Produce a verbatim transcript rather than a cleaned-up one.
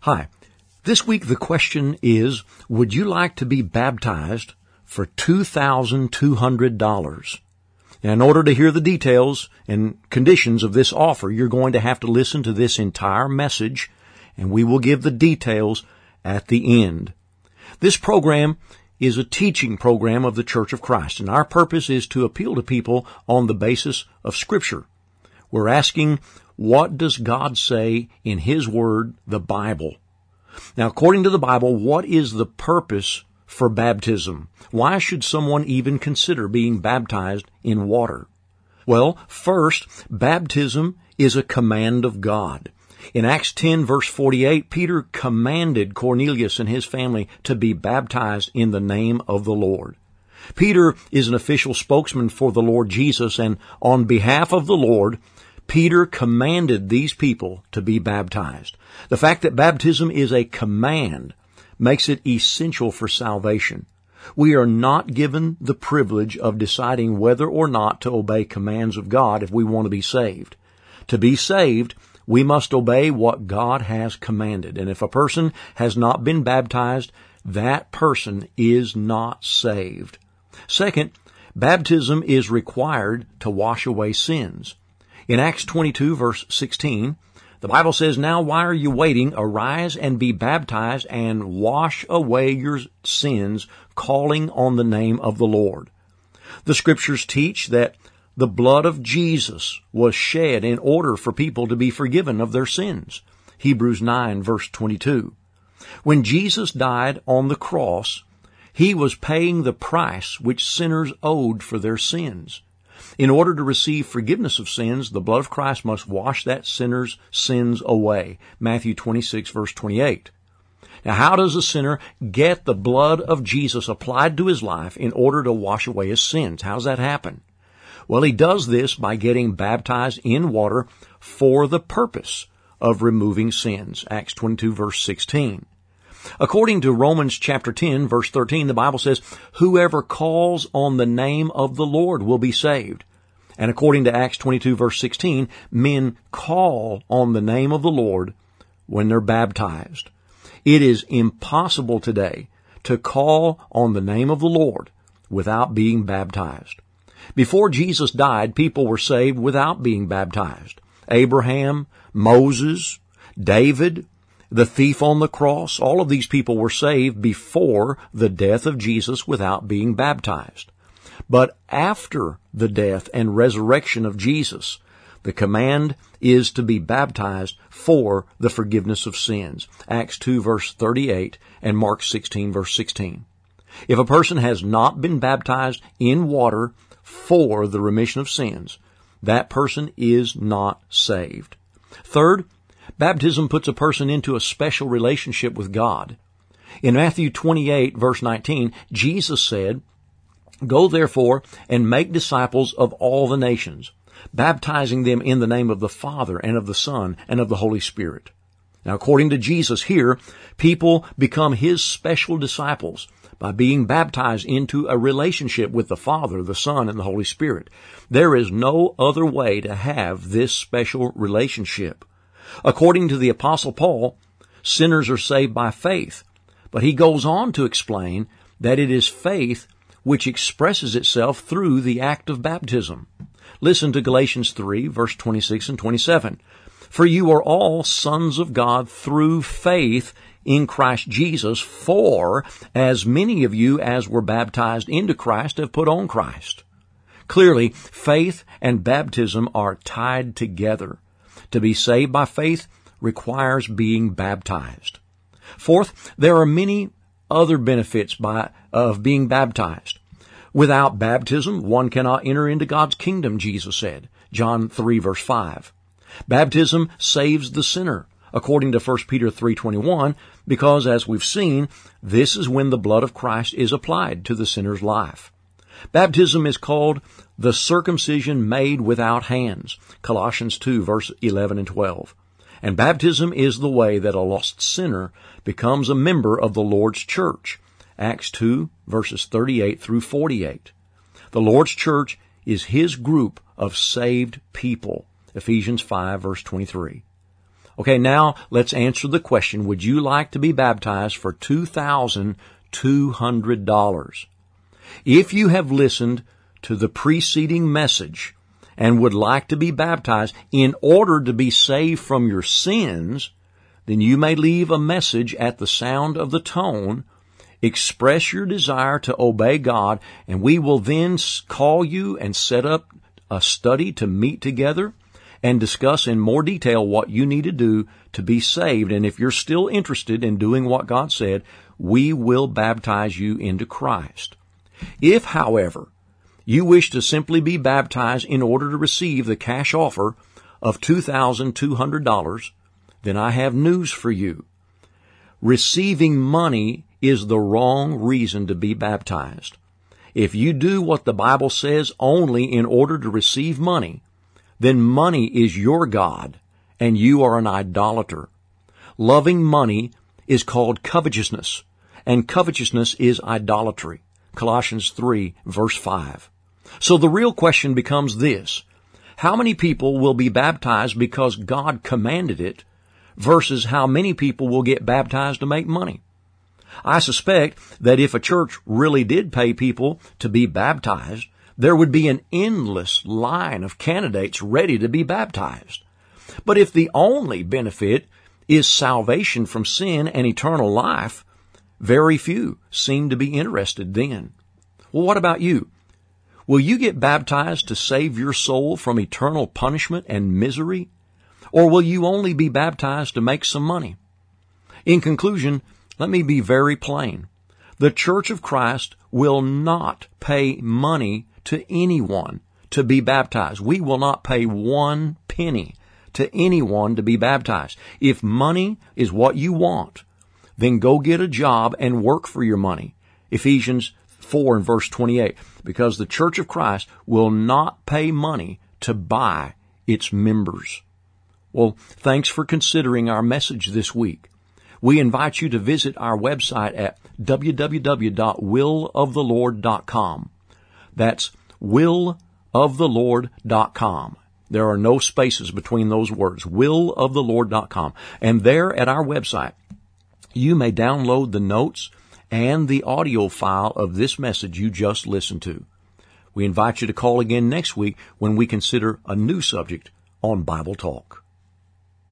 Hi. This week the question is, would you like to be baptized for two thousand two hundred dollars? Now, in order to hear the details and conditions of this offer, you're going to have to listen to this entire message, and we will give the details at the end. This program is a teaching program of the Church of Christ, and our purpose is to appeal to people on the basis of Scripture. We're asking, what does God say in His Word, the Bible? Now, according to the Bible, what is the purpose for baptism? Why should someone even consider being baptized in water? Well, first, baptism is a command of God. In Acts ten, verse forty-eight, Peter commanded Cornelius and his family to be baptized in the name of the Lord. Peter is an official spokesman for the Lord Jesus, and on behalf of the Lord, Peter commanded these people to be baptized. The fact that baptism is a command makes it essential for salvation. We are not given the privilege of deciding whether or not to obey commands of God if we want to be saved. To be saved, we must obey what God has commanded. And if a person has not been baptized, that person is not saved. Second, baptism is required to wash away sins. In Acts twenty-two, verse sixteen, the Bible says, "Now why are you waiting? Arise and be baptized and wash away your sins, calling on the name of the Lord." The Scriptures teach that the blood of Jesus was shed in order for people to be forgiven of their sins. Hebrews nine, verse twenty-two. When Jesus died on the cross, He was paying the price which sinners owed for their sins. In order to receive forgiveness of sins, the blood of Christ must wash that sinner's sins away. Matthew twenty-six, verse twenty-eight. Now, how does a sinner get the blood of Jesus applied to his life in order to wash away his sins? How does that happen? Well, he does this by getting baptized in water for the purpose of removing sins. Acts twenty-two, verse sixteen. According to Romans chapter ten, verse thirteen, the Bible says, "Whoever calls on the name of the Lord will be saved." And according to Acts twenty-two, verse sixteen, men call on the name of the Lord when they're baptized. It is impossible today to call on the name of the Lord without being baptized. Before Jesus died, people were saved without being baptized. Abraham, Moses, David, the thief on the cross, all of these people were saved before the death of Jesus without being baptized. But after the death and resurrection of Jesus, the command is to be baptized for the forgiveness of sins. Acts two, verse thirty-eight, and Mark sixteen, verse sixteen. If a person has not been baptized in water for the remission of sins, that person is not saved. Third, baptism puts a person into a special relationship with God. In Matthew twenty-eight, verse nineteen, Jesus said, "Go therefore and make disciples of all the nations, baptizing them in the name of the Father and of the Son and of the Holy Spirit." Now, according to Jesus here, people become His special disciples by being baptized into a relationship with the Father, the Son, and the Holy Spirit. There is no other way to have this special relationship. According to the Apostle Paul, sinners are saved by faith, but he goes on to explain that it is faith which expresses itself through the act of baptism. Listen to Galatians three, verse twenty-six and twenty-seven. "For you are all sons of God through faith in Christ Jesus, for as many of you as were baptized into Christ have put on Christ." Clearly, faith and baptism are tied together. To be saved by faith requires being baptized. Fourth, there are many other benefits by, of being baptized. Without baptism, one cannot enter into God's kingdom, Jesus said. John three, verse five. Baptism saves the sinner, according to First Peter three twenty-one, because, as we've seen, this is when the blood of Christ is applied to the sinner's life. Baptism is called the circumcision made without hands, Colossians two, verse eleven and twelve. And baptism is the way that a lost sinner becomes a member of the Lord's church, Acts two, verses thirty-eight through forty-eight. The Lord's church is His group of saved people, Ephesians five, verse twenty-three. Okay, now let's answer the question, would you like to be baptized for two thousand two hundred dollars? If you have listened to the preceding message and would like to be baptized in order to be saved from your sins, then you may leave a message at the sound of the tone. Express your desire to obey God, and we will then call you and set up a study to meet together and discuss in more detail what you need to do to be saved. And if you're still interested in doing what God said, we will baptize you into Christ. If, however, you wish to simply be baptized in order to receive the cash offer of two thousand two hundred dollars, then I have news for you. Receiving money is the wrong reason to be baptized. If you do what the Bible says only in order to receive money, then money is your God, and you are an idolater. Loving money is called covetousness, and covetousness is idolatry. Colossians three, verse five. So the real question becomes this: how many people will be baptized because God commanded it, versus how many people will get baptized to make money? I suspect that if a church really did pay people to be baptized, there would be an endless line of candidates ready to be baptized. But if the only benefit is salvation from sin and eternal life, very few seem to be interested then. Well, what about you? Will you get baptized to save your soul from eternal punishment and misery? Or will you only be baptized to make some money? In conclusion, let me be very plain. The Church of Christ will not pay money to anyone to be baptized. We will not pay one penny to anyone to be baptized. If money is what you want, then go get a job and work for your money. Ephesians four and verse twenty-eight, because the Church of Christ will not pay money to buy its members. Well, thanks for considering our message this week. We invite you to visit our website at w w w dot will of the lord dot com. That's will of the lord dot com. There are no spaces between those words, will of the lord dot com. And there at our website, you may download the notes and the audio file of this message you just listened to. We invite you to call again next week when we consider a new subject on Bible Talk.